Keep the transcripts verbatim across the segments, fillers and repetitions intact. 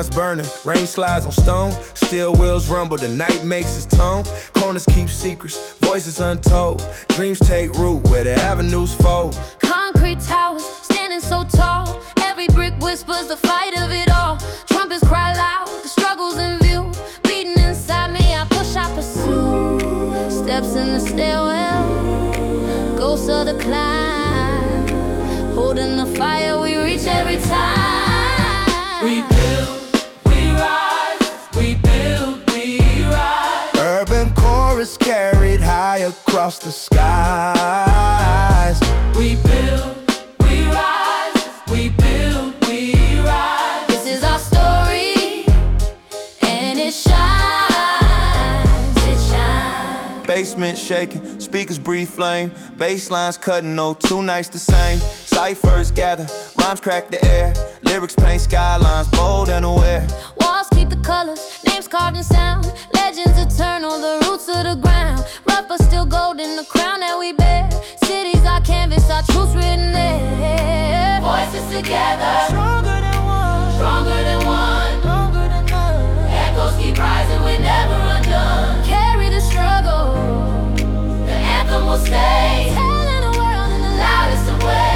lamps burning, rain slides on stone. Steel wheels rumble, the night makes its tone. Corners keep secrets, voices untold. Dreams take root where the avenues fold. Concrete towers, standing so tall. Every brick whispers the fight of it all. Trumpets cry loud, the struggle's in view. Beating inside me, I push, I pursue. Steps in the stairwell, ghosts of the climb. Holding the fire, we reach every time. We build, we rise. We build, we rise. Urban chorus carried high across the skies. We build, we rise. We build, we rise. This is our story, and it shines, it shines. Basement shaking, speakers breathe flame. Bass lines cutting, no two nights the same. Ciphers gather, rhymes crack the air. Lyrics paint skylines, bold and aware. Walls keep the colors, names carved in sound. Legends eternal, the roots of the ground. Rough but still gold in the crown that we bear. Cities our canvas, our truths written there. Voices together, Stronger than one, stronger than one. stronger than none. Echoes keep rising, we're never undone. Carry the struggle, The anthem will stay, telling the world in the loudest of ways.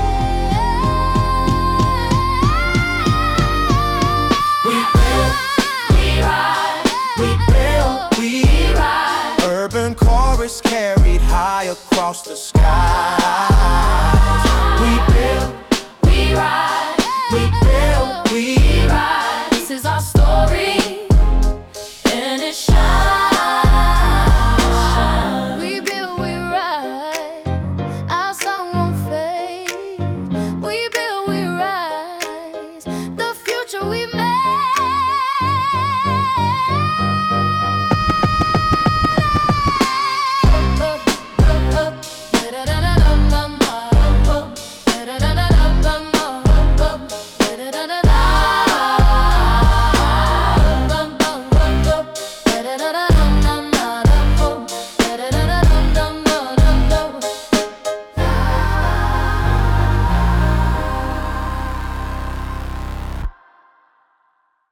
We build, we rise. We build, we rise. Urban chorus carried high across the skies. We build, we rise. We